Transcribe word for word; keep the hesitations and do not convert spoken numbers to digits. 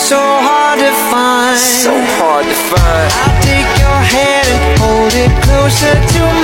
so hard to find. So hard to find. I'll take your hand and hold it closer to